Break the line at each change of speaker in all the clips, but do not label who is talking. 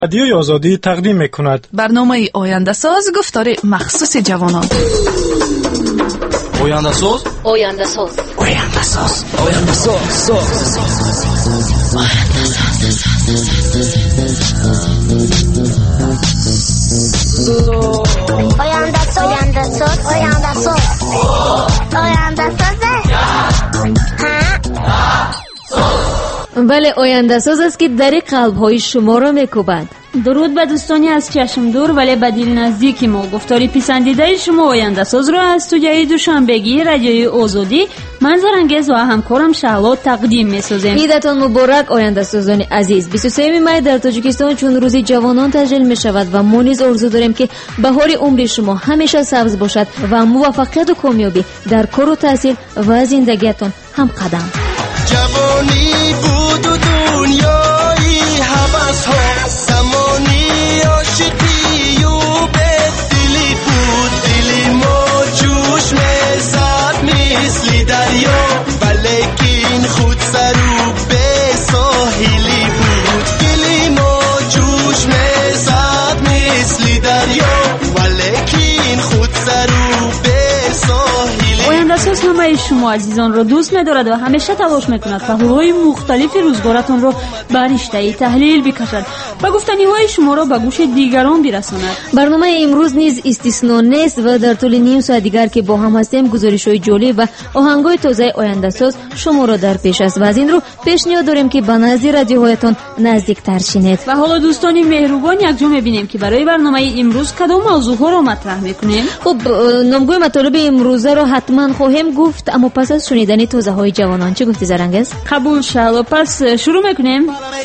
رادیوی آزادی تقدیم می‌کند.
برنامه آینده ساز گفتار مخصوص جوانان.
آینده ساز
آینده ساز
آینده ساز آینده ساز
آینده ساز آینده ساز آینده ساز آینده
بله، آینده ساز است که در قلب‌های شما را می‌کوبد.
درود به دوستانی از چشم دور ولی به دل نزدیک ما. گفتاری پسندیده شما آینده ساز را از استودیوی دوشنبگی رادیوی آزادی من زرانگیز و همکارم شهلا تقدیم می‌سازیم.
عیدتان مبارک آینده سازان عزیز. 23 می در تاجیکستان چون روز جوانان تجلیل می‌شود و ما نیز آرزو داریم که بهار عمر شما همیشه سبز باشد و موفقیت و کامیابی در کار و تحصیل و زندگیتان هم قدم.
جوانی بود و دنیایی هوس ها زمانی عاشقی و بدلی بود دلی ما جوش میزد مثل دریا ولیکن خود سرو به ساحلی بود دلی ما جوش میزد مثل دریا ولیکن خود سرو به ساحلی.
آینده ساز همه شما عزیزان را دوست می‌دارد و همیشه تلاش می‌کند پهلوهای مختلف روزگارتان را بر رشته تحلیل بکشد و گفتنی‌های شما را به گوش دیگران برساند.
برنامه امروز نیز استثنا نیست و در طول نیم ساعت دیگر که با هم هستیم گزارش‌های جالب و آهنگ‌های تازه آینده ساز شما را در پیش است و از این رو پیشنهاد داریم که به نزد رادیوهایتان نزدیک‌تر شینید.
و حالا دوستان مهربان یکجا می‌بینیم که برای برنامه امروز کدام موضوع‌ها را مطرح می‌کنیم.
خب نامگوی مطالب امروزه را حتما خواهیم گفت، اما پس از شنیدن توضیح‌های جوانان چه گفتی زرنگز؟
قبول شد. پس شروع می‌کنیم.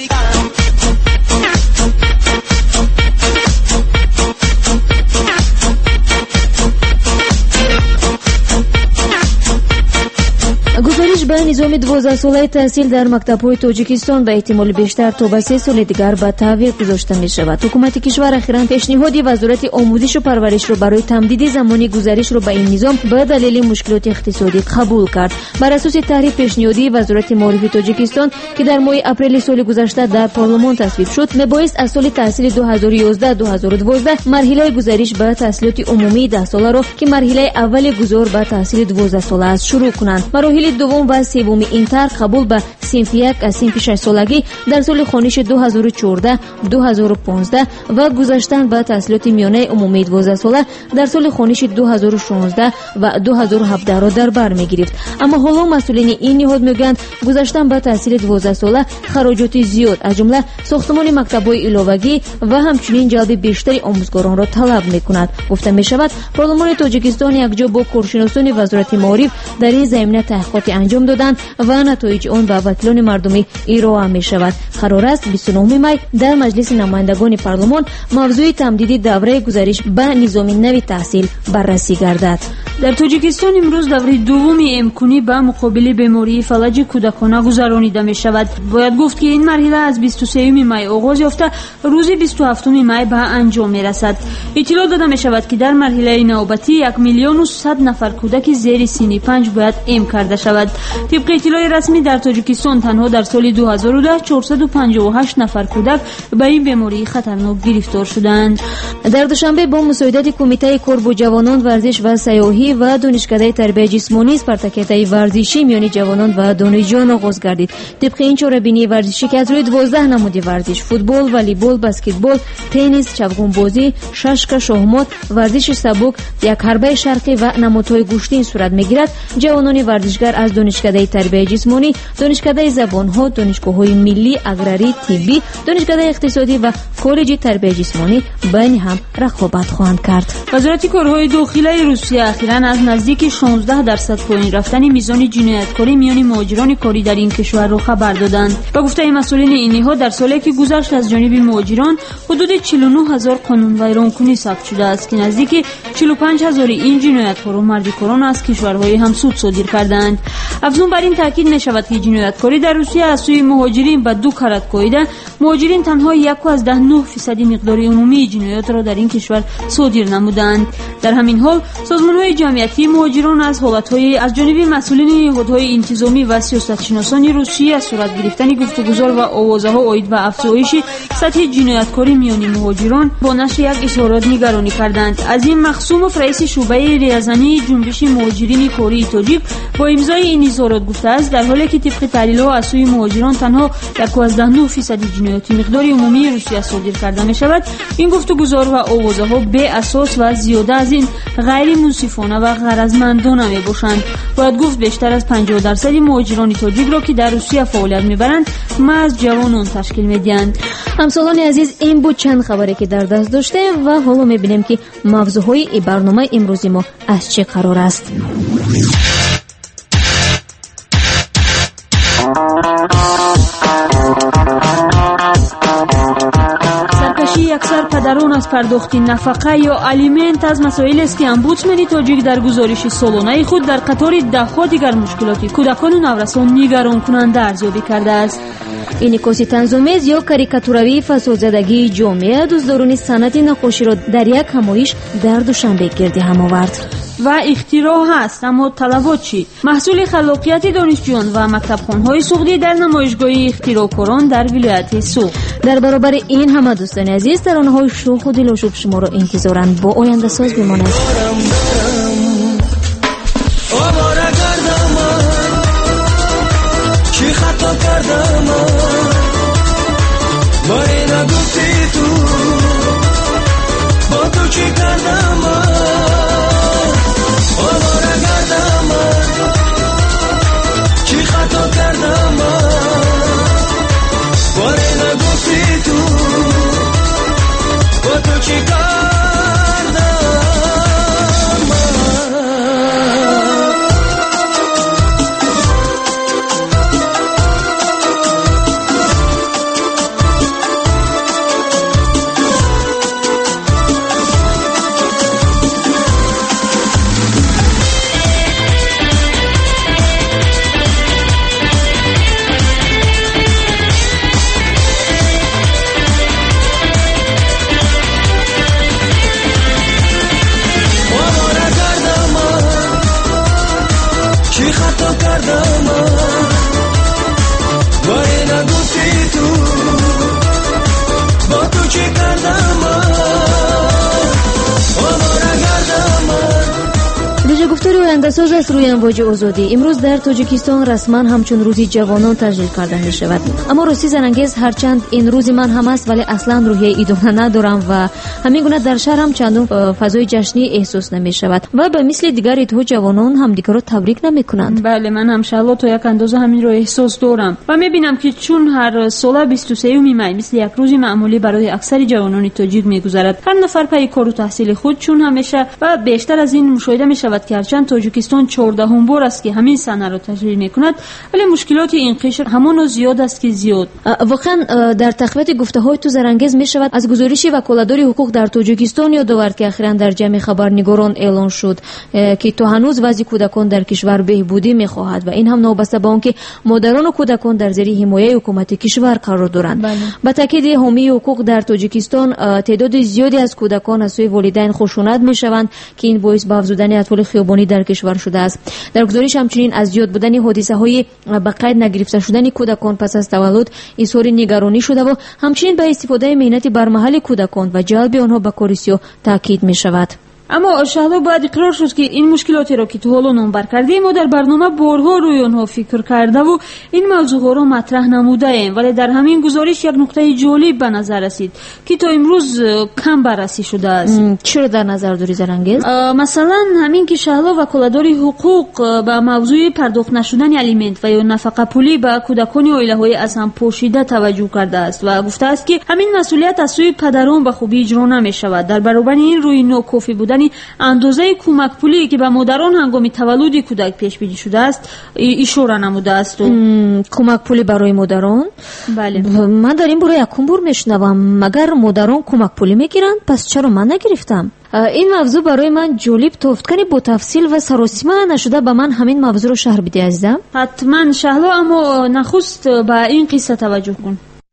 گزارش به نظام 12 ساله تحصیل در مکتب‌های تاجیکستان به احتمال بیشتر تا به 3 سال دیگر به تعویق گذاشته می‌شود. حکومت کشور اخیراً پیشنهاد وزارت آموزش و پرورش را برای تمدید زمانی گزارش را به این نظام به دلیل مشکلات اقتصادی قبول کرد. بر اساس تحریف پیشنهادی وزارت معارف تاجیکستان که در ماه اپریل سال گذشته در پارلمان تصویب شد، میبایست از سال تحصیلی 2011-2012 مرحله گزارش به تحصیلات عمومی 10 ساله را که مرحله اول گذار به تحصیل 12 ساله است شروع کنند. مراحل دوم و سوم اینتر قبول به صنف 1 از صنف 6 سالگی در سال خوانش 2014-2015 و گذاشتن به تحصیلات میانه عمومی 12 ساله در سال خوانش 2016 و 2017 را در بر میگرفت. اما حالا مسئولین این نهاد میگویند گذاشتن به تحصیل 12 ساله خراجات زیاد از جمله ساختمان مکتب‌های علاوگی و همچنین جلب بیشتری آموزگاران را طلب میکند. گفته میشود پارلمان تاجیکستان یکجا با کارشناسان وزارت معارف در این زمینه تحقیقات انجام دادند و نتایج آن به وکیلان مردمی ارائه می شود. قرار است 29 می در مجلس نمایندگان پارلمان موضوع تمدید دوره گزارش به نظام نوی تحصیل بررسی گردد.
در تاجیکستان امروز دوره دوم امکانی به مقابل بیماری فلج کودکانه گذرانیده می شود. باید گفت که این مرحله از 23 می آغاز یافته روز 27 می به انجام می رسد. اطلاع داده می شود که در مرحله نوبتی 1,100,000 کودک زیر سن 5 باید ام کرده شود. طبق اطلاع رسمی در تاجیکستان تنها در سال 2010 458 نفر کودک به این بیماری خطرناک گرفتار شدند.
در دوشنبه با مساعدت کمیته کار با جوانان ورزش و سیاحی و دانشکده تربیت جسمانی اسپارتاکیادهای ورزشی میان جوانان و دانشجویان آغاز گردید. طبق این چاره‌بینی ورزشی که از روی 12 نمود ورزش فوتبال، والیبال، بسکتبال، تنیس، چوگان بازی، ششک، شاهمات، ورزش سبک، یک حربه شرقی و نمادهای گوشتین صورت میگیرد، جوانان ورزشگر از دانشکده تربیت جسمانی، دانشکده زبان‌ها، دانشگاه‌های ملی، اگراری، طبی، دانشکده اقتصادی و کالج تربیت جسمانی بین هم رقابت خواهند کرد.
وزارت کارهای داخلی روسیه اخیراً از نزدیک 16% پایین رفتن میزان جنایتکاری میان مهاجران کاری در این کشور را خبر دادند. با گفته مسئولین این نهاد در سالی که گذشت از جانب مهاجران حدود 49,000 قانون ویرانکنی ثبت شده است که نزدیک 45,000 این جنایتکاران مردکاران از کشورهای همسود صادر کردند. افزون بر این تاکید می شود که جنایتکاری در روسیه از سوی مهاجرین به دو کارت کویده. مهاجرین تنها 1 از 10 9% مقدار عمومی جنایات را در این کشور صادر نمودند. در همین حال سازمان‌های جمعیتی مهاجران از حالت‌های از جانب مسئولین نهادهای انتظامی و سیاستشناسان روسیه از صورت گرفتن گفتگوزار و آوازه‌ها عاید به افزایش سطح جنایتکاری میان مهاجران با نشر یک اظهارات نگرانی کردند. عظیم مخصوموف رئیس شعبه ریاضی جنبش مهاجرین کره تاجیک با امضای این اظهارات گفته است در حالی که طبق تحلیل‌ها از سوی مهاجران تنها 1.9% جنایات مقدار عمومی روسیه صادر کرده می‌شود، این گفتگوزار و آوازه‌ها بی اساس و زیاده از این غیر منصفانه و غرضمندانه میباشند. باید گفت بیشتر از 50% مهاجران تاجیک را که در روسیه فعالیت میبرند محض جوانان تشکیل میدهند.
همسالان عزیز، این بود چند خبری که در دست داشتیم و حالا میبینیم که موضوعهای این برنامه امروزی ما از چه قرار است.
سرکشی اکثر پدران از پرداخت نفقه یا الیمنت از مسائلی است که امبودسمن تاجیک در گزارش سالانه خود در قطار ده‌ها دیگر مشکلات کودکان و نورسان نگران کننده ارزیابی کرده است.
انعکاس طنزآمیز یا کاریکاتوروی فسادزدگی جامعه دزدوران صنعت نقاشی را در یک همایش در دوشنبه گردی هم آورد.
و اختراع هست، اما طلبات چی؟ محصول خلاقیت دانشجویان و مکتبخانه‌های سوختی در نمایشگاه اختراعکاران در ولایت سوخت.
در برابر این همه دوستان عزیز، ترانه‌های شوخ و دلشوب شما را انتظارند. با آینده ساز بمانید.
چی خطا کردم باری نگفتی تو با تو چی کردم آواره کردم چی خطا کردم باری نگفتی تو با تو چی کردم.
گفتار آینده‌ساز از روی امواج آزادی. امروز در تاجیکستان رسما همچون روزی جوانان تجلیل کرده می شود. اما راستی زنانگیز هرچند این روز من هم است ولی اصلا روحیه ایدانه ندارم و همین گونه در شهر هم چندان فضای جشنی احساس نمی شود و به مثل دیگر ایدها جوانان هم دیگر را تبریک نمی کنند.
بله، من هم شاءالله تا یک اندازه همین رو احساس دارم و می بینم که چون هر سال 23 می مثل یک روز معمولی برای اکثر جوانان تاجیک می گذرد. هر نفر پی کار و تحصیل خود چون همیشه و بیشتر از این مشاهده می شود که هرچند تاجیکستان 14 بار است که همین سنه را تجلیل می کند ولی مشکلات این قشر همان زیاد است که زیاد.
واقعا در تقویت گفته‌های تو زرانگیز می شود از گزارش وکالتدار حقوق در تاجیکستان یادآورد که اخیراً در جمع خبرنگاران اعلان شد که تا هنوز وضع کودکان در کشور بهبودی می خواهد و این هم نوبسته به آنکه مادران و کودکان در زیر حمایت حکومت کشور قرار دارند. با تاکید حامی حقوق در تاجیکستان تعداد زیادی از کودکان از سوی والدین خشونت می شوند که این باعث به افزودن اطفال خیابانی در کشور شده است. در گزارش همچنین از زیاد بودن حادثه‌های به قید نگرفته شدن کودکان پس از تولد اظهار نگرانی شده و همچنین به استفاده مهنت بر محل کودکان و جلب آنها به کار سیاه تاکید می شود.
اما شاید باید اقرار شد که این مشکلاتی را که تو حالا نام بر کردیم ما در برنامه بارها روی آنها فکر کرده و این موضوع را مطرح نموده ایم ولی در همین گزارش یک نکته جالب به نظر رسید که تا امروز کم بررسی شده است.
چرا در نظر داری زرانگیز؟
مثلا همین که شهلا وکالتدار حقوق به موضوع پرداخت نشدن الیمنت و یا نفقه پولی به کودکان عائله‌های از هم پوشیده توجه کرده است و گفته است که همین مسئولیت از سوی پدران به خوبی اجرا نمی‌شود. در برابر این روی ناکافی بودن اندازه کمک پولی که به مادران هنگام تولد کودک پیش بینی شده است اشاره نموده است.
کمک پولی برای مادران؟
بله.
من در این باره یکم بار میشنوم. مگر مادران کمک پولی میگیرند؟ پس چرا من نگرفتم؟ این موضوع برای من جالب توفت کنی با تفصیل و سراسیمه نشده به من همین موضوع رو شرح بده عزیزم.
حتما شهلا، اما نخست به این قصه توجه کن.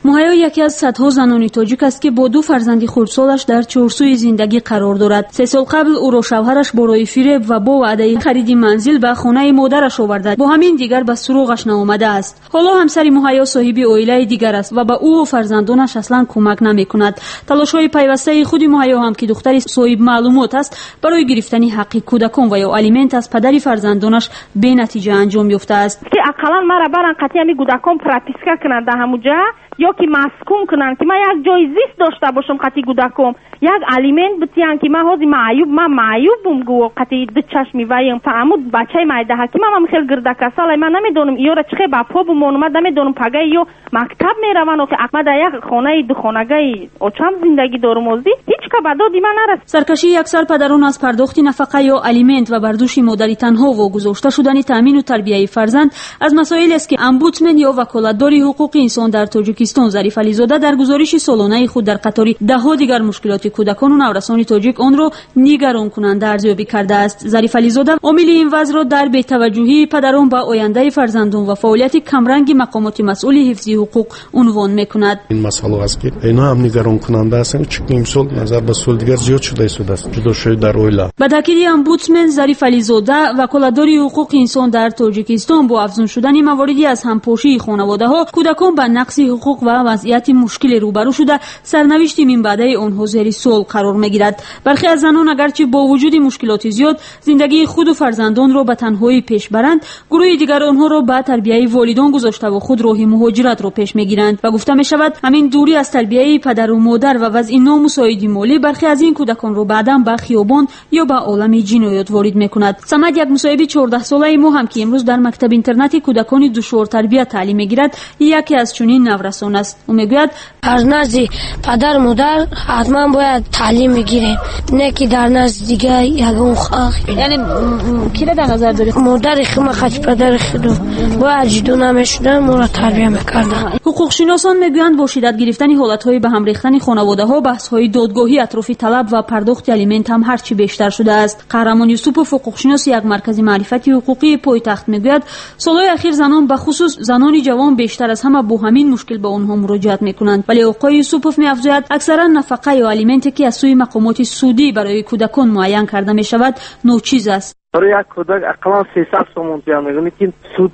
مهیا یکی از صدها زنان تاجیک است که با 2 فرزند خردسالش در چارسوی زندگی قرار دارد. 3 سال قبل او را شوهرش برای فریب و با وعده خرید منزل به خانه مادرش آورد. با همین دیگر به سراغش نآمده است. حالا همسر مهیا صاحب عائله دیگر است و به او و فرزندانش اصلا کمک نمی‌کند. تلاش‌های پیوسته خود مهیا هم که دختری صاحب معلومات است برای گرفتن حق کودکان و یا الیمنت از پدر فرزندانش به نتیجه انجام یافته است.
که اقلا مرا برن قطعی همی کودکان پراپیسکا کنند در همونجا یا که مسکون کنند که من یک جای زیست داشته باشم قطعی کودکم یک الیمنت بتیان که من هازی معیوب بوم قطعی دو چشمی ویم فهمود بچه مایده که من خیلی گرده کسال من نمیدونم یا را چخه با پا بمونم من نمیدونم پگه یا مکتب میروم که احمد یک خانه دو خانگی اوچم زندگی دارم ازدی هیچ که بدادی من نرس. سرکشی اکثر پدران از پرداخت نفقه یا الیمنت و برداشت مادری تنها و گذاشته شدن تامین و تربیت فرزند از مسائل است که امبودسمن یا وکالتدار حقوق انسان در تاجیکستان ظریف علیزاده در گزارش سالانه خود در قطار ده‌ها دیگر مشکلات کودکان و نورسان تاجیک آن را نگران کننده ارزیابی کرده است. ظریف علیزاده عامل این وضع را در بی‌توجهی پدران به آینده فرزندان و فعالیت کمرنگ مقامات مسئول حفظ حقوق عنوان می‌کند.
این مسئله است که اینا هم نگران کننده است چون امسال نظر به سال دیگر زیاد شده است جدا شده در عائله. به
تاکید امبودسمن ظریف علیزاده وکالتدار حقوق انسان در تاجیکستان با افزون شدن مواردی از همپاشی خانواده‌ها کودکان به نقض حقوق و وضعیت مشکل روبرو شده سرنوشت من بعده آنها زیر سوال قرار می‌گیرد. برخی از زنان اگرچه با وجود مشکلات زیاد زندگی خود و فرزندان را به تنهایی پیش برند، گروه دیگر آنها را به تربیت والدان گذاشته و خود راه مهاجرت را پیش می‌گیرند و گفته می‌شود همین دوری از تربیت پدر و مادر و وضع نامساعد مالی برخی از این کودکان را بعداً به خیابان یا به عالم جنایات وارد می‌کند. صمد یک مصاحب 14 ساله ما هم که امروز در مکتب اینترنتی کودکان دشوار تربیت تعلیم می‌گیرد یکی از چنین نورسان است. او میگوید
از نزد پدر مادر حتما باید تعلیم بگیریم، نه که در نزد دیگه یگان
یعنی کی را در نظر دارید؟
مادر خود خاطر پدر خود باید جدو نمیشدن ما را تربیت میکردن.
حقوق شناسان میگویند با شدت گرفتن حالت‌های به هم ریختن خانواده‌ها بحث‌های دادگاهی اطراف طلب و پرداخت الیمنت هم هرچی بیشتر شده است. قهرمان یوسفوف حقوق شناس یک مرکز معرفتی حقوقی پایتخت میگوید سال‌های اخیر زنان به خصوص زنان جوان بیشتر از همه با همین مشکل به آنها مراجعت میکنند. ولی آقای یوسفوف می‌افزاید اکثرا نفقه یا الیمنتی که از سوی مقامات سودی برای کودکان معین کرده میشود نوچیز است.
برای یک کودک اقلا 300 سوم پیام میگه که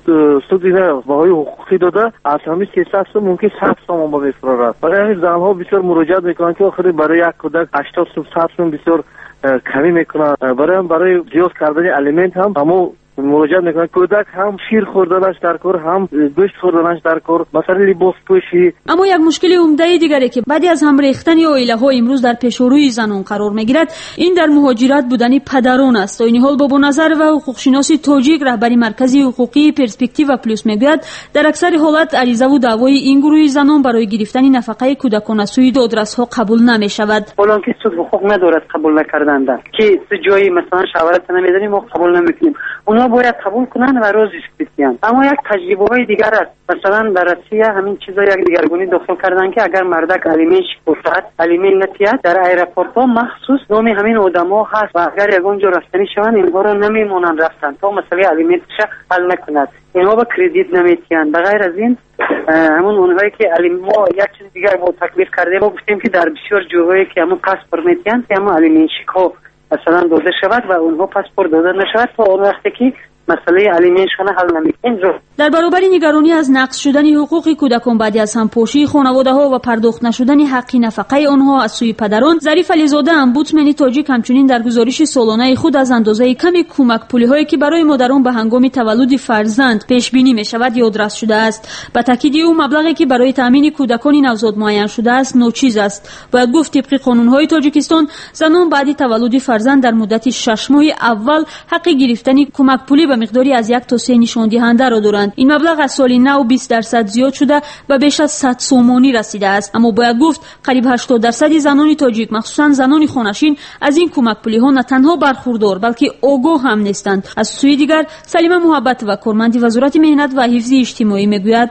سود اینا باهای حقوقی داده از همین 300 سوم ممکن 100 سوم به میفرارد. برای همین زنها بسیار مراجعت میکنند که آخری برای یک کودک 80 سوم 100 سوم بسیار کمی میکنند. برای زیاد کردن الیمنت هم همو مراجعت میکنند. کودک هم شیر خوردنش در کار هم گوشت خوردنش در کار مثلا لباس پوشی.
اما یک مشکل عمده دیگری که بعدی از هم ریختن عائله‌ها امروز در پیشروی زنان قرار میگیرد این در مهاجرت بودن پدران است. در این حال بابا نظر و حقوق شناسی تاجیک رهبری مرکزی حقوقی پرسپکتیو پلوس میگوید در اکثر حالات عریضه و دعوای این گروه زنان برای گرفتن نفقه کودکان از سوی دادرس‌ها قبول نمیشود.
اونان که سود حقوق ندارد قبول نکردند که جایی مثلا شوهرت نمیدونیم ما قبول نمیکنیم اونا باید قبول کنن و روزش بسیان. اما یک تجربه‌های دیگر است. مثلا در روسیه همین چیزا یک دیگرگونی داخل کردن که اگر مردک الیمنت شکافت الیمنت نتیاد در ایرپورت‌ها مخصوص نام همین آدم‌ها هست و اگر یک اونجا رفتنی شوند اینها را نمیمونن رفتن تا مسئله الیمنتش حل نکند. اینها با کردیت نمیتیان. بغیر از این همون اونهایی که ما یک چیز دیگر با تکلیف کرده با گفتیم که در بسیار جاهایی که همون پاسپورت میتیان که همون الیمنت شکاف مثلا داده شود و اونها پاسپورت داده نشود تا اون وقتی که مسئله الیمنتشون حل نمیکنه. در
برابر نگرانی از نقض شدن حقوق کودکان بعد از همپاشی خانواده‌ها و پرداخت نشدن حق نفقه آنها از سوی پدران ظریف علیزاده امبودسمن تاجیک همچنین در گزارش سالانه خود از اندازه کم کمک پولی‌هایی که برای مادران به هنگام تولد فرزند پیش بینی می‌شود یادداشت شده است. به تاکید او مبلغی که برای تامین کودکان نوزاد معین شده است نوچیز است. باید گفت طبق قانون‌های تاجیکستان زنان بعد تولد فرزند در مدت 6 ماه اول حق گرفتن کمک پولی به مقداری از 1 تا 3 نشان دهنده را دارند. این مبلغ از سال نو 20% زیاد شده و بیش از 100 سومانی رسیده است. اما باید گفت قریب 80% زنان تاجیک مخصوصا زنان خانشین از این کمک پولی‌ها نه تنها برخوردار بلکه آگاه هم نیستند. از سوی دیگر سلیمه محبت و کارمند وزارت مهنت و حفظ اجتماعی میگوید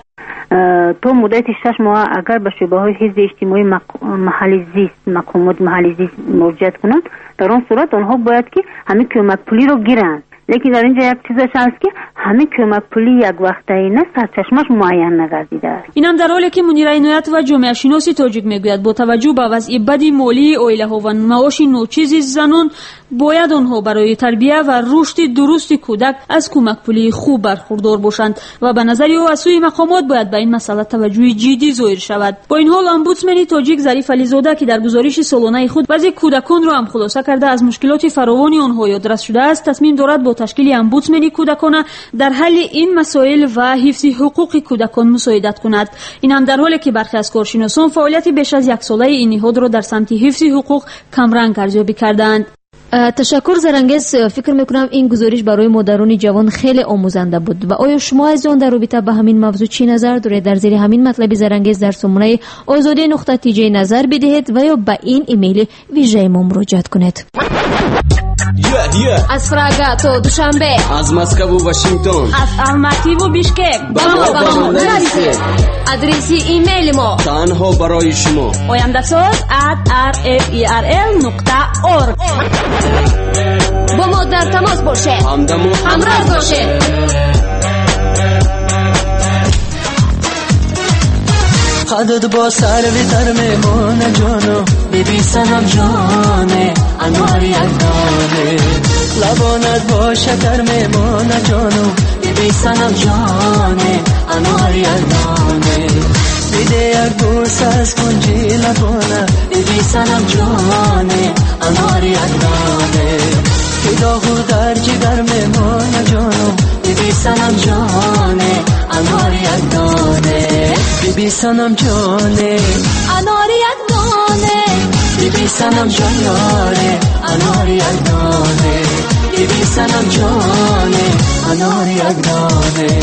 تا مدت 6 ماه اگر به شعبه‌های حفظ اجتماعی محلی زیست مقامات محلی زیست مراجعت کنند در آن صورت آنها باید که همین کمک پولی را گیرند. لیکن در اینجا یک چیزش هست که همین کمک پولی یک وقتایی نه سرچشمش معین نگردیده است.
اینم در حالی که منیر عنایت و جامعه شناسی تاجیک میگوید با توجه به وضع بد مالی عائله ها و معاش ناچیز زنان باید آنها برای تربیت و رشد درست کودک از کمک پولی خوب برخوردار باشند و به نظر او از سوی مقامات باید به این مسئله توجه جدی ظاهر شود. با این حال امبودسمن تاجیک ظریف علیزاده که در گزارش سالانه خود وضع کودکان را هم خلاصه کرده از مشکلات فراوانی آنها یادداشت شده است، تصمیم دارد با تشکیل امبودسمن کودکان در حل این مسائل و حفظ حقوق کودکان مساعدت کند. این هم در حالی که برخی از کارشناسان فعالیت بیش از یک ساله این نهاد را در سمت حفظ حقوق کمرنگ ارزیابی کردند.
تشکر زرنگز. فکر میکنم این گزارش برای مادران جوان خیلی آموزنده بود و آیا شما از آن در رابطه با همین موضوع چی نظر دارید؟ در زیر همین مطلب زرنگز در سامانه azadi.tj نظر بدهید و یا به این ایمیل ویژه ما مراجعه کنید.
از پراگا تا دوشنبه،
از مسکو و واشنگتن،
از الماتی و بیشکک
با ما برسید. آدرس ایمیل ما
تنها برای شما
oyandasaz@rferl.org.
با ما در تماس باشه، همراه باشه.
قدت با سر بیتر میمونه جانو، بیبی سنم جانه انوار یک دانه، لبانت با شکر میمونه جانو، بیبی سنم جانه انوار یک دانه، بیده یک بوس از کنجی لبانه، بیبی سنم جانه انوار یک دانه، فداغو در جگر میمونه جانو، بیبی سنم جانه انوار یک دانه، بیبی سنم جانه
انوار یک دانه،
بیبی سنم جانه انوار یک دانه، بیبی سنم جانه انوار یک دانه.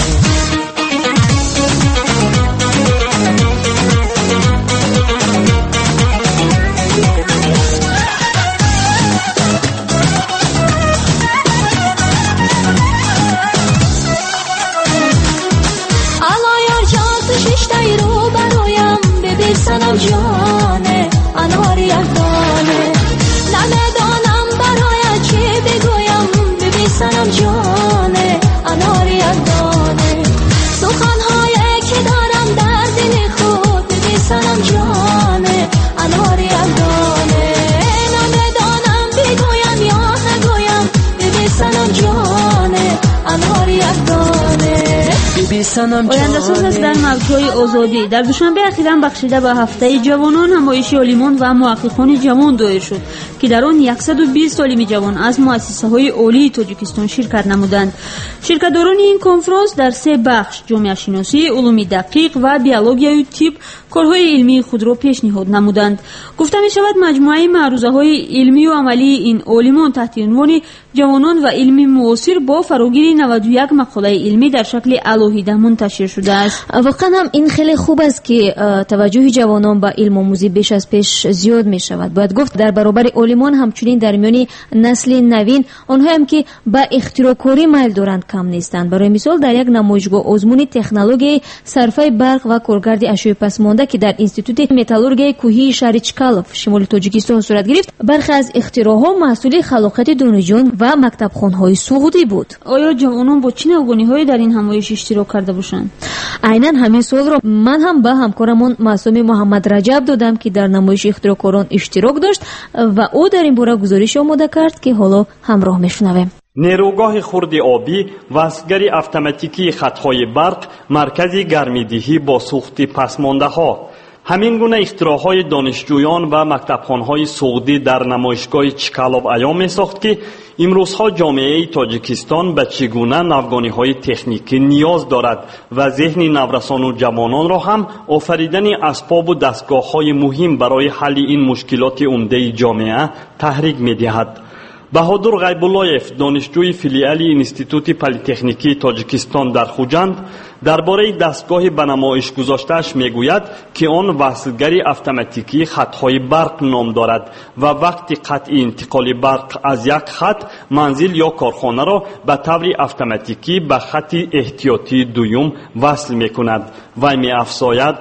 سنم جانه انوار یک دانه، نمیدانم برای چی بگویم، ببین سنم جانه انوار یک دانه، سخنهایی که دارم در دل خود، ببین سنم جانه انوار یک دانه، نمیدانم بگویم یا نگویم، ببین سنم جانه انوار یک دانه.
آینده‌ساز است در موضوع آزادی. در دوشنبه اخیراً بخشیده به هفته جوانان نمایش عالمان و محققان جوان دایر شد که در آن 120 عالم جوان از مؤسسه‌های عالی تاجیکستان شرکت نمودند. شرکت‌داران این کنفرانس در 3 بخش جامعه شناسی، علوم دقیق و بیولوژی و طب کارهای علمی خود را پیشنهاد نمودند. گفته می شود مجموعه معروضه‌های علمی و عملی این عالمان تحت عنوان جوانان و علم معاصر با فراگیری 91 مقاله علمی در شکل الهیده منتشر شده است.
واقعا هم این خیلی خوب است که توجه جوانان به علم آموزی بیش از پیش زیاد می شود. باید گفت در برابر عالمان همچنین در میان نسل نوین آنها هم که به اختراع‌کاری میل دارند کم نیستند. برای مثال در یک نمایشگاه آزمون تکنولوژی صرفه برق و کارگرد اشیاء پسمانده که در انستیتوت متالورژی کوهی شهر چکالف شمال تاجیکستان صورت گرفت، برخی از اختراعها محصول خلاقیت دانشجویان و مکتبخانه‌های سعودی بود.
آیا جوانان با چه نوآوری‌هایی در این همایش اشتراک کرده باشند؟
عیناً همین سوال را من هم به همکارمون معصوم محمد رجب دادم که در نمایش اختراعکاران اشتراک داشت و او در این باره گزارش آماده کرد که حالا همراه میشنویم.
نیروگاه خرد آبی، وصلگر اتوماتیکی خطهای برق، مرکز گرمیدهی با سوخت پسمانده‌ها. همین گونه اختراعهای دانشجویان و مکتبخانه‌های سعودی در نمایشگاه چکالوف عیان می‌ساخت که امروزها جامعه تاجیکستان به چگونه نوگانی‌های تکنیکی نیاز دارد و ذهن نورسان و جوانان را هم آفریدن اسباب و دستگاه‌های مهم برای حل این مشکلات عمده جامعه تحریک می‌دهد. بهادر غیب‌اللهیف، دانشجوی فیلیال انستیتوت پلی‌تکنیکی تاجیکستان در خوجند، درباره دستگاه به نمایش گذاشته‌اش میگوید که آن وصلگری اتوماتیکی خطهای برق نام دارد و وقتی قطع انتقال برق از یک خط منزل یا کارخانه را به طور اتوماتیکی به خط احتیاطی دوم وصل میکند. و می‌افزاید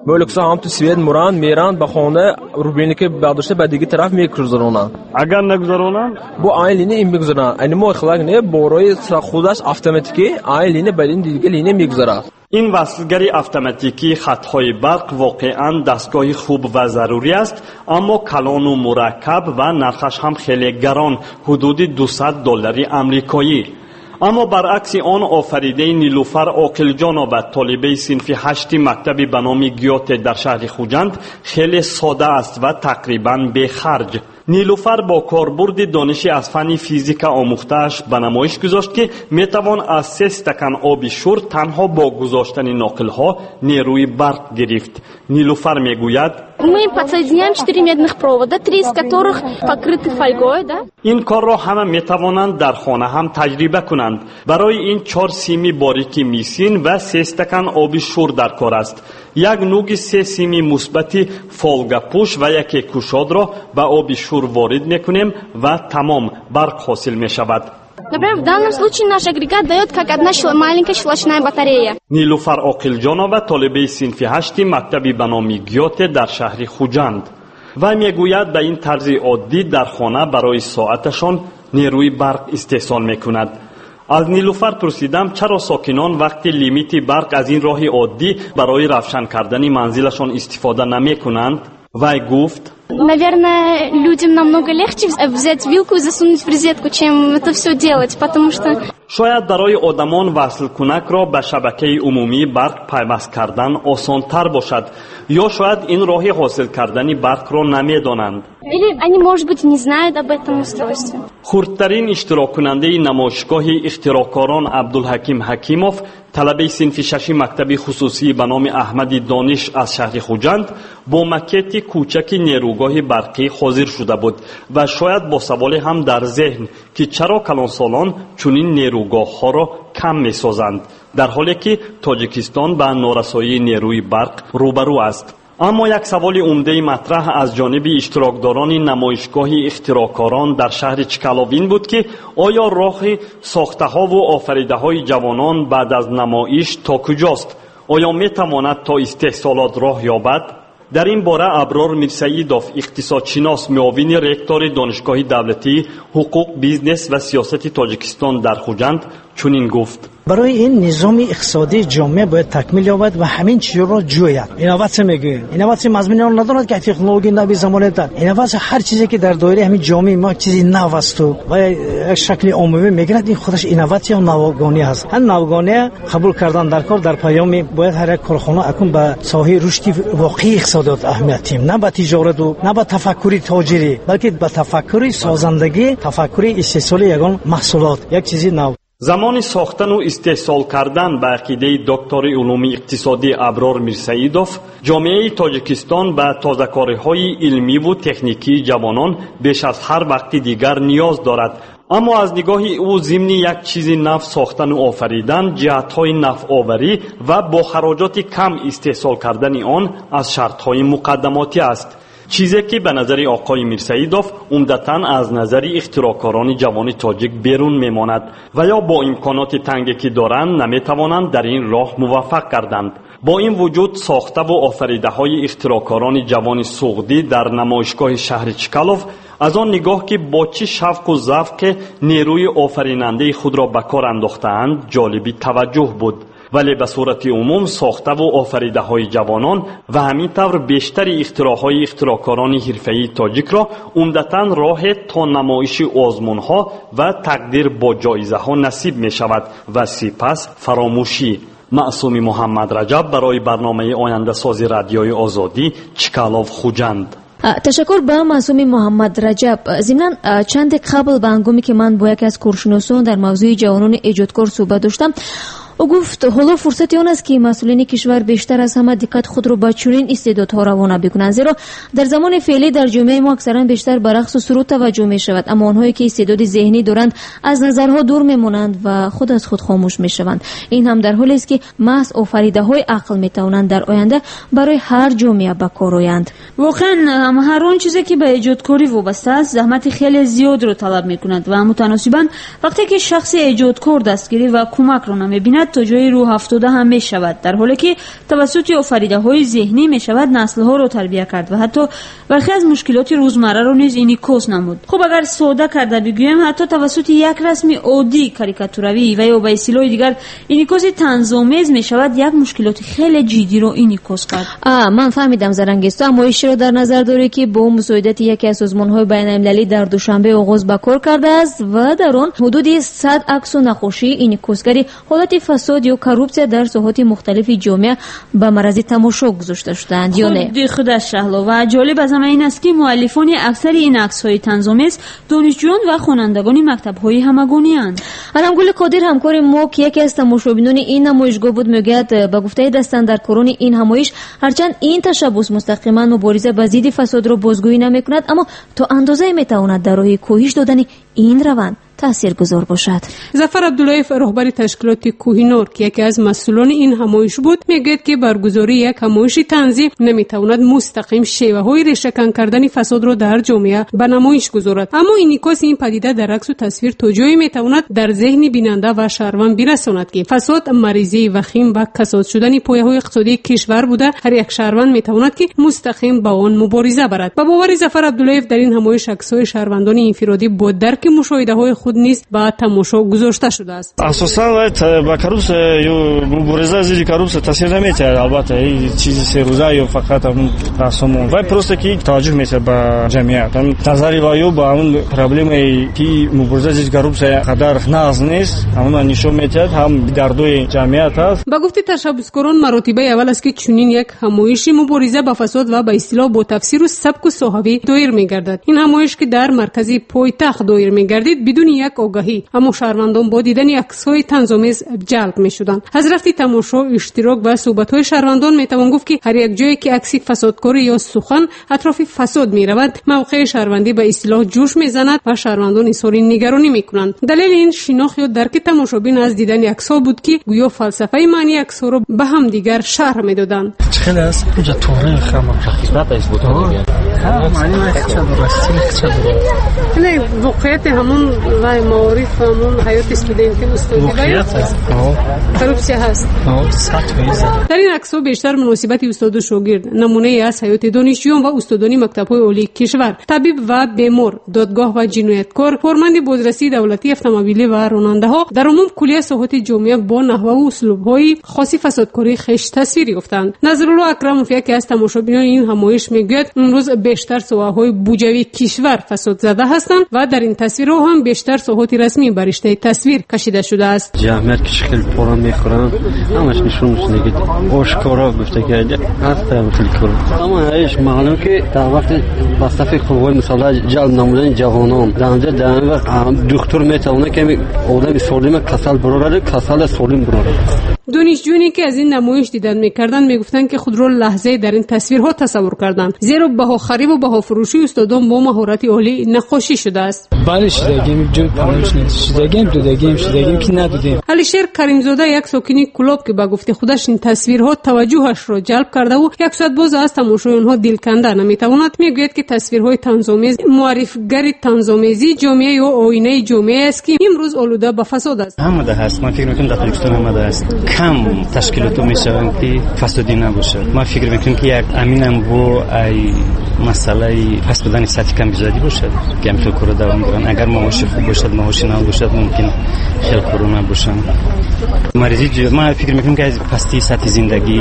مولکسا هم تو سوئد میرن به خانه روبینی که برداشته به دیگه طرف میگذرونن.
اگر نگذرونن
با این لینه این میگذرونن. این ما اخلاق نه برای خودش اتوماتیکی این لینه به دیگه لینه میگذره.
این وصلگری اتوماتیکی خطهای برق واقعا دستگاه خوب و ضروری است، اما کلان و مرکب و نرخش هم خیلی گران، حدود $200 آمریکایی. اما برعکس آن آفریده نیلوفر عاقلجانova طالبه صنف 8 مکتبی به نام گیوته در شهر خوجند خیلی ساده است و تقریبا بی خرج. نیلوفر با کاربرد دانش از فن فیزیک آموخته‌اش به نمایش گذاشت که میتوان از 3 استکان آب شور تنها با گذاشتن ناقل‌ها نیروی برق گرفت. نیلوفر میگوید
Мы подсоединяем 4 медных провода, 3 из которых покрыты фольгой, да?
این کار را همه میتوانند در خانه هم تجربه کنند. برای این 4 سیمی باریک میسین و 3 استکان آب شور در کار است. یک نوگ 3 سیمی مثبت فولگا پوش و یک کوشاد را به آب شور وارد میکنیم و تمام برق حاصل میشود.
Например, в данном случае наш агрегат дает как одна маленькая щелочная батарея.
نیلوفر عاقلجانova طالبه صنف 8 مکتبی به نام گیوته در شهر خوجند و میگوید به این طرز عادی در خانه برای ساعتشان نیروی برق استحصال میکند. از نیلوفر پرسیدم چرا ساکنان وقتی لیمیت برق از این راه عادی برای روشن کردن منزلشان استفاده نمیکنند. وی گفت
Наверное, людям намного легче взять вилку и засунуть в розетку, чем это все делать, потому что
شاید برای آدمان وصل کنک را به شبکه عمومی برق پیوست کردن آسان‌تر باشد، یا شاید این راه حاصل کردن برق را نمی‌دانند.
Или они, может быть, не знают об этом устройстве.
خردترین اشتراک کننده نمایشگاه اختراعکاران عبدالحکیم حکیموف، طلبه صنف 6 مکتب خصوصی به نام احمد دانش از شهر خوجند، با مکت کوچک نیروگاه برقی حاضر شده بود و شاید با سوال هم در ذهن که چرا کلانسالان چنین نیروگاه ها را کم می سازند، در حالی که تاجیکستان به نارسایی نیروی برق روبرو است. اما یک سوال عمده مطرح از جانب اشتراکداران نمایشگاه اختراعکاران در شهر چکالوین بود که آیا راه ساخته ها و آفریده های جوانان بعد از نمایش تا کجاست؟ آیا می تواند تا استحصالات راه یابد؟ در این باره ابرار میرسعیدوف اقتصادشناس معاون رکتور دانشگاه دولتی حقوق بیزنس و سیاست تاجیکستان در خوجند چنین گفت:
برای این نظام اقتصادی جامعه باید تکمیل یابد و همین چیز را جوید. اینواسه میگه اینواسه مضمون آن ندارد که تکنولوژی نوی زمانه داد. اینواسه هر چیزی که در دایره همین جامعه ما چیزی نو است و یک شکل عمومی میگیرد، این خودش اینواسیون و نوگانی است. هم نوگانی قبول کردن در کار در پیام باید هر یک کارخانه اکنون به ساحه رشد واقعی اقتصادات اهمیت دهیم، نه به تجارت و نه به تفکری تاجری، بلکه به تفکری سازندگی، تفکری استحصال یگان محصولات، یک چیزی نو.
زمان ساختن و استحصال کردن به عقیده دکتر علوم اقتصادی ابرار میرسعیدوف، جامعه تاجیکستان به تازه‌کاری‌های علمی و تکنیکی جوانان بیش از هر وقت دیگر نیاز دارد. اما از نگاه او ضمن یک چیز نو ساختن و آفریدن، جهت‌های نفع‌آوری و با خراجات کم استحصال کردن آن از شرط‌های مقدماتی است، چیزی که به نظر آقای میرسعیدوف عمدتاً از نظر اختراعکاران جوان تاجیک بیرون میماند و یا با امکانات تنگی که دارند نمیتوانند در این راه موفق گردند. با این وجود ساخته و آفریده های اختراعکاران جوان سعودی در نمایشگاه شهر چکالوف از آن نگاه که با چه شوق و ذوق نیروی آفریننده خود را به کار انداخته‌اند جالب توجه بود. ولی به صورت عموم ساخته و آفریده های جوانان و همین طور بیشتر اختراعهای اختراعکاران حرفه‌ای تاجیک را عمدتاً راه تا نمایش آزمون ها و تقدیر با جایزه ها نصیب می شود و سپس فراموشی. معصوم محمد رجب برای برنامه آینده سازی رادیوی آزادی، چکالوف، خوجند.
تشکر به معصوم محمد رجب. ضمناً چند قبل به هنگامی که من با یکی از کارشناسان در موضوع جوانان ایجادکار صحبت داشتم، او گفت حالا فرصتی آن است که مسئولین کشور بیشتر از همه دقت خود را به چنین استعدادها روانه بکنند، زیرا در زمان فعلی در جامعه ما اکثرا بیشتر به رقص و سرود توجه می شود، اما آنهایی که استعداد ذهنی دارند از نظرها دور میمانند و خود از خود خاموش می شوند. این هم در حالی است که محض آفریده های عقل می توانند در آینده برای هر جامعه به کار آیند.
واقعا هر آن چیزی که به ایجادکاری وابسته است زحمت خیلی زیاد رو طلب می کند و متناسباً وقتی که شخص ایجادکار دستگیری و کمک رو نمی بیند تا جای روح افتاده هم می شود، در حالی که توسط آفریده های ذهنی می شود نسل ها را تربیت کرد و حتی برخی از مشکلات روزمره را نیز انعکاس نمود. خب اگر ساده کرده بگویم حتی توسط یک رسم عادی کاریکاتوروی و یا به اصطلاح دیگر انعکاس طنزآمیز می شود یک مشکلات خیلی جدی را انعکاس کرد.
من فهمیدم زرنگیست. تو همایشی را در نظر داری که با مساعدت یکی از سازمان‌های بین‌المللی در دوشنبه آغاز به کار کرده است و در آن حدود 100 عکس و نقاشی انعکاسگری حالت فساد یا کروپسیا در ساحات مختلف جامعه به معرض تماشا گذاشته شدند یا نه؟ خودش شهلا. و جالب از همه این است که مؤلفان اکثر این عکس‌های طنزآمیز دانشجویان و خوانندگان مکتب‌های همگانی اند. علمگل قادر همکار ما که یکی از تماشابینان این نمایشگاه بود میگوید به گفته دستاندرکاران این همایش هرچند این تشبث مستقیما مبارزه با ضد فساد را بازگویی نمی‌کند، اما تا اندازه‌ای می‌تواند در راه کاهش دادن این روند تاثیرگذار باشد.
ظفر عبداللهیف رهبر تشکیلات کوهنور که یکی از مسئولان این همایش بود میگوید که برگزاری یک همایش طنزی نمیتواند مستقیم شیوه‌های ریشه‌کن کردن فساد را در جامعه به نمایش گذارد، اما انعکاس این پدیده در عکس و تصویر تا جایی میتواند در ذهن بیننده و شهروند برساند که فساد مریضی وخیم و کساد شدن پایه‌های اقتصادی کشور بوده. هر یک شهروند میتواند که مستقیم با آن مبارزه برد. به باور ظفر عبداللهیف در این همایش عکس‌های شهروندان انفرادی با درک مشاهده‌های خود نیز با تماشا گذاشته شده است.
اساسا با کروپسیا یا مبارزه ضد کروپسیا تاثیر نمی‌تونه، البته این چیزی سه روزه یا فقط همون رسوم و پروسه که توجه میشه به جمعیت. هم نظری وایو با اون پرابلمی که مبارزه ضد کروپسیا قدر ناز نیست، همون نشون میده هم دردوی جمعیت است.
با گفته تشبثکاران مراتب اول است که چنین یک همایش مبارزه با فساد و به اصطلاح با تفسیر و سبک و صحابی دایر می‌گردد. این همایش که در مرکز پایتخت دایر می‌گردید بدون یک آگاهی، اما شهروندان با دیدن عکس‌های طنزآمیز جلب می‌شدند. از رفت تماشا، اشتراک و صحبت‌های شهروندان میتوان گفت که هر یک جایی که عکس فسادکاری یا سخن اطراف فساد می‌رود، موقع شهروندی به اصطلاح جوش می‌زند و شهروندان اظهار نگرانی می‌کنند. دلیل این شناخت یا درک تماشابین از دیدن عکس‌ها بود که گویا فلسفه معنی عکس‌ها را به هم دیگر شرح می‌دادند.
چقدر است اینجا توره خام حقیقت است بود دیگه. معنی عکس درستی
نه واقعیت همون و معارف همون حیات استودنتی استادی است. کروپسیا هست. در این عکس‌ها بیشتر مناسبت استاد و شاگرد، نمونه از حیات دانشجویان و استادان مکتب‌های عالی کشور، طبیب و بیمار، دادگاه و جنایتکار، کارمند بازرسی دولتی، اتومبیلی و راننده‌ها، در عموم کلیه ساحات جامعه با نحوه و اسلوب‌های خاصی فسادکاری خش تصویر یافتند. نظرالله اکرموف که از تماشابینان این همایش میگوید امروز بیشتر ساحه‌های بودجوی کشور فساد زده هستند و در این تصویرها هم بیشتر ساحات رسمی بر رشته تصویر کشیده شده است.
جامعه که شکل پورا میخورن همش نشون میده که آشکارا گفته که هست فکر. اما ایش معلوم که در وقت مصرف قوای مسلح جلب نمودن جوانان در دکتر میتونه که آدم سالم کسل براره کسل سالم براره.
دانشجویانی که از این نمایش دیدن میکردند میگفتند که خود را لحظه در این تصویرها تصور کردند، زیرا بها خرید و بها فروشی استادان با مهارت عالی نقاشی شده است.
بله شدگیم جو پنج نیست، شدگیم دودگیم که ندیدیم.
علیشیر کریمزاده یک ساکن کلوب که با گفته خودش این تصویرها توجهش را جلب کرده و یک ساعت باز از تماشای آنها دلکنده نمیتواند، میگوید که تصویرهای طنزآمیز معرفی‌گر طنزآمیزی جامعه یا آینه جامعه است که امروز آلوده به فساد است.
آمده هست. من فکر میکنم در پاکستان آمده است. کم تشکیلات میشوند که فسادی نباشد. من فکر میکنم که یک امینم و ای مسئله پس بدن سطح کم بیزادی باشد که همین کار دوام دارن. اگر معاش خوب باشد معاش نام باشد ممکن خیلی کرونا باشن. مریضی من فکر میکنم که از پستی سطح زندگی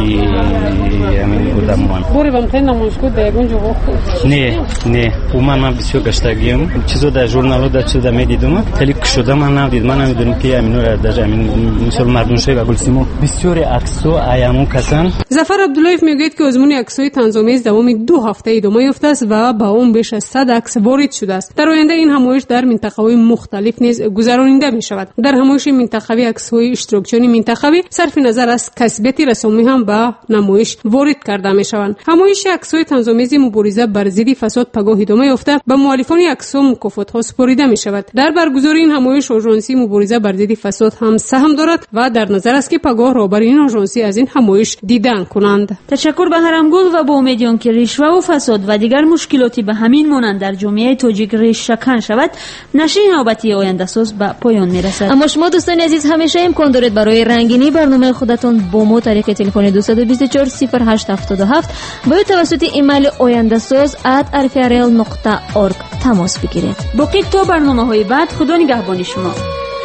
همین بودم من.
بوری بمتن نمایشگاه دیگون جو وقت.
نه من بسیار گشتگیم. چیزو در ژورنالو در چیزو میدیدم. خیلی کشوده من نمیدیدم. من نمیدونم که همین رو در همین مثل مردونشای و گلسیمو بسیار عکس‌ها ایامو کسان.
ظفر عبداللهیف میگوید که آزمون عکس‌های طنزآمیز دوام 2 هفته ادامه یافته است و با اون بیش از 100 عکس وارد شده است. در آینده این همایش در منطقه‌های مختلف نیز گذرانیده می شود. در همایش منطقوی عکس‌های اشتراکچیان منطقوی صرف نظر از کسبیت رسمی هم با نمایش وارد کرده می شوند. همایش عکس‌های طنزآمیز مبارزه بر ضد فساد پگاه ادامه یافته به مؤلفان عکس‌ها مکافات‌ها سپرده می شود. در برگزاری این همایش آژانسی مبارزه بر ضد فساد هم سهم دارد و در نظر است که پگاه رهبر این آژانسی از این همایش دیدن تنگ کنند.
تشکر به هرمگل و با امیدیان که رشوه و فساد و دیگر مشکلاتی به همین مانند در جامعه تاجیک ریشه‌کن شود، نشر نوبتی آینده ساز به پایان میرسد. اما شما دوستان عزیز همیشه امکان دارید برای رنگینی برنامه خودتان با ما طریق تلفن 224 0877 با توسط ایمیل oyandasaz@rfrl.org تماس بگیرید. باقی تا برنامه‌های بعد خدا نگهبان شما.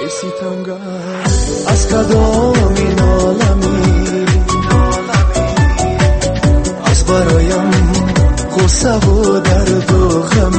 از کدام عالمی از برایم غصه و درد و غم